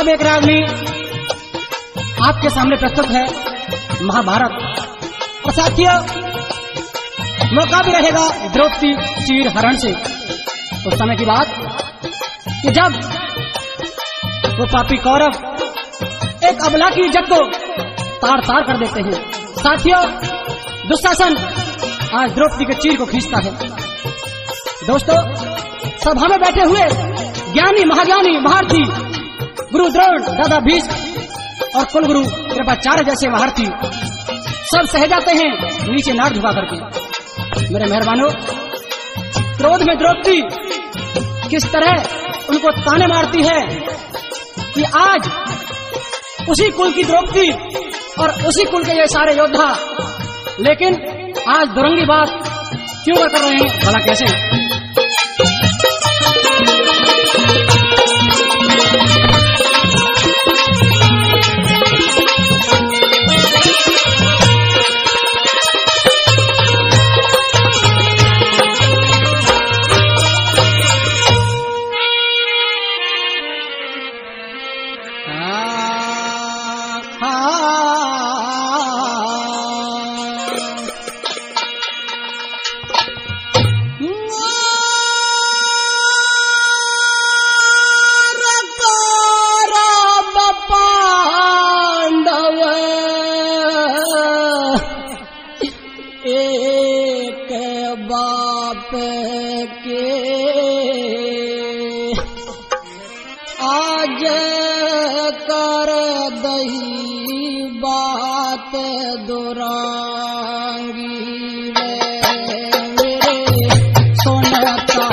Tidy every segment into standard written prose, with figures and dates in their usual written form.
अब एक रागनी आपके सामने प्रस्तुत है महाभारत। और साथियों, मौका भी रहेगा द्रौपदी चीर हरण से। उस समय की बात कि जब वो पापी कौरव एक अबला की इज्जत को तार तार कर देते हैं। साथियों, दुशासन आज द्रौपदी के चीर को खींचता है। दोस्तों, सभा में बैठे हुए ज्ञानी महाज्ञानी महारथी गुरु द्रोण, दादा भीष्म और कुलगुरु कृपाचार्य जैसे महारथी सब सह जाते हैं नीचे नाक झुका करके। मेरे मेहरबानों, क्रोध में द्रौपदी किस तरह उनको ताने मारती है कि आज उसी कुल की द्रौपदी और उसी कुल के ये सारे योद्धा, लेकिन आज दुरंगी बात क्यों कर रहे हैं, भला कैसे? आज कर दही बात दुरांगी मेरे सुनता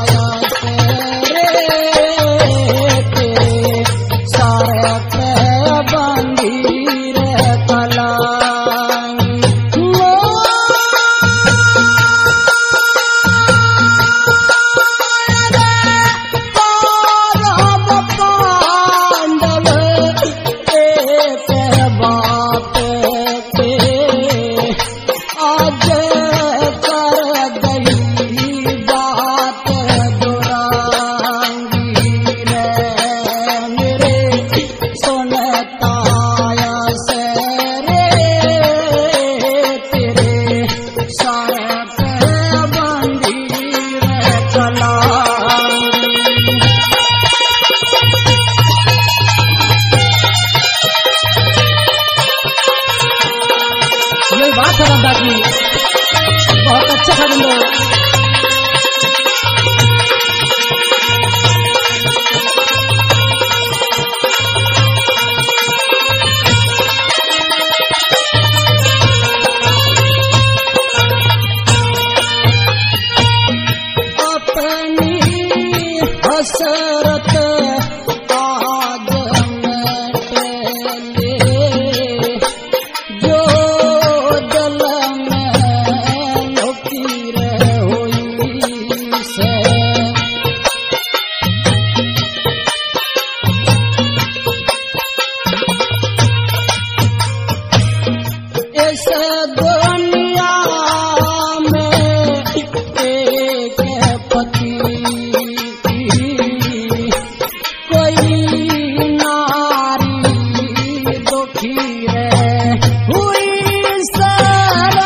सारे पे बंदी रे कला बात है दादा जी, बहुत अच्छा था तुम लोग। अपनी हसरत दुनिया में एक पति कोई नारी दुखी है हुई सारा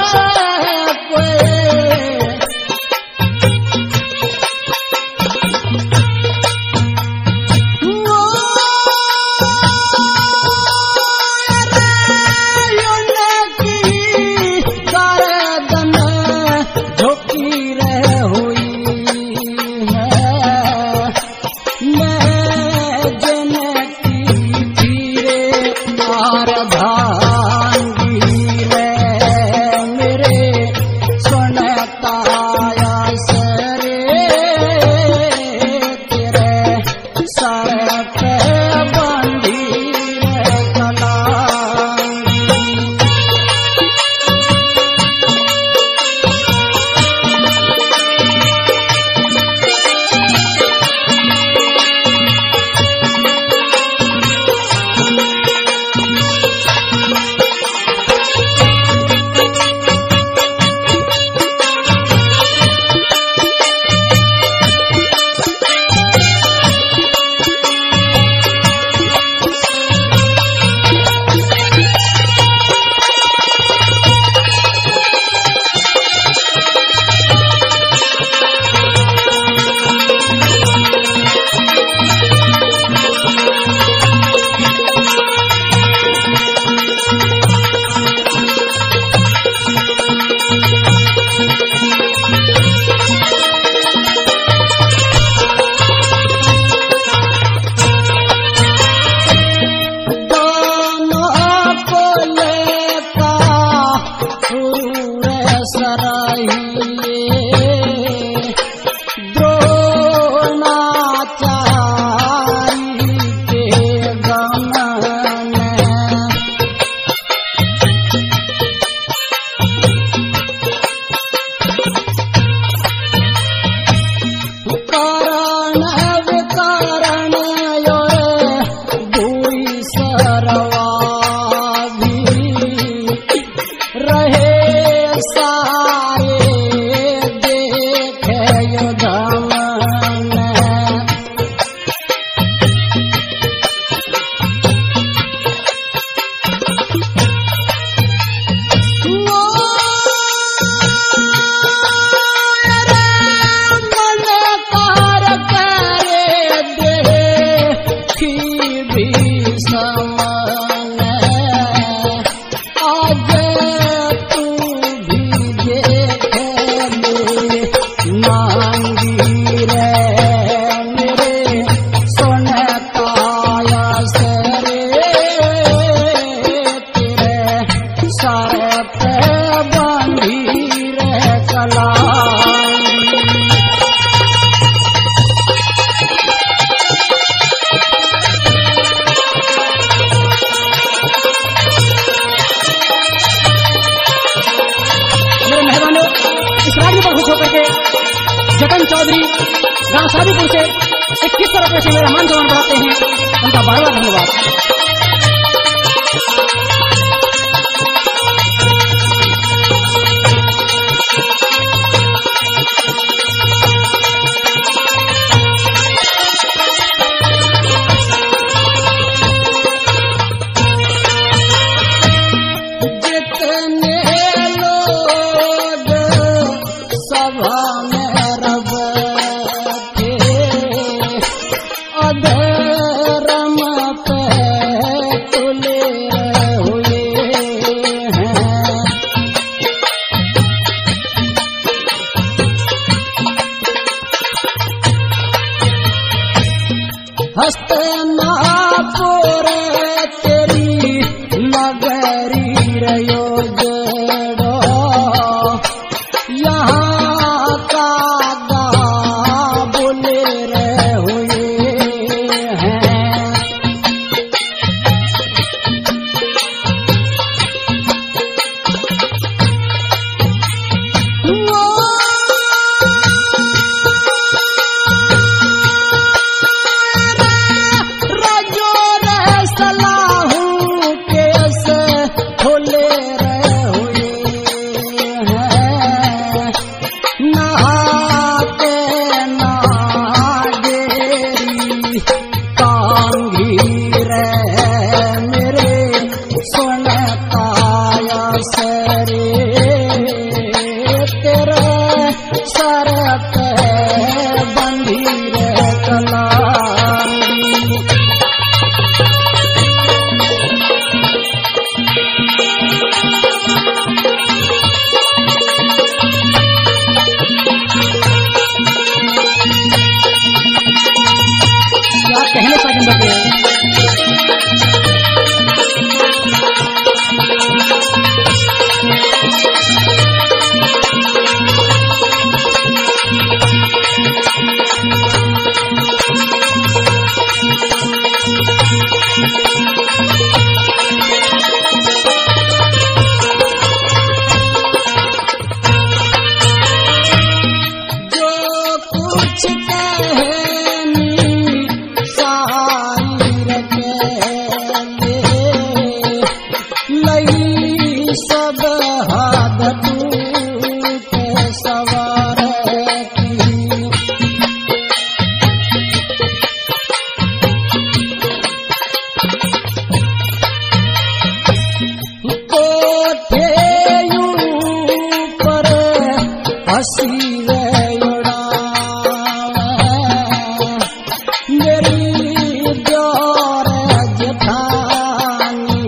सर पे बंधी रे कलाई। मेरे मेहमानों, इस राज्य पर खुश होकर के जतन चौधरी गांव शादीपुर से 2100 रुपये से मेरा मान सम्मान बढ़ाते हैं, उनका बार बार धन्यवाद। हस्तनापुर तेरी नगरी रयो जड़ो, यहाँ का गाबुल रहे हुए हैं। कहने का दिन बचे जो कुछ कहनी सब हाथ टूटे सवार की। कोठे ऊपर हंसी मेरी जोर जठानी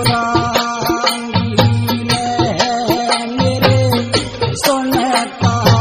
सोने का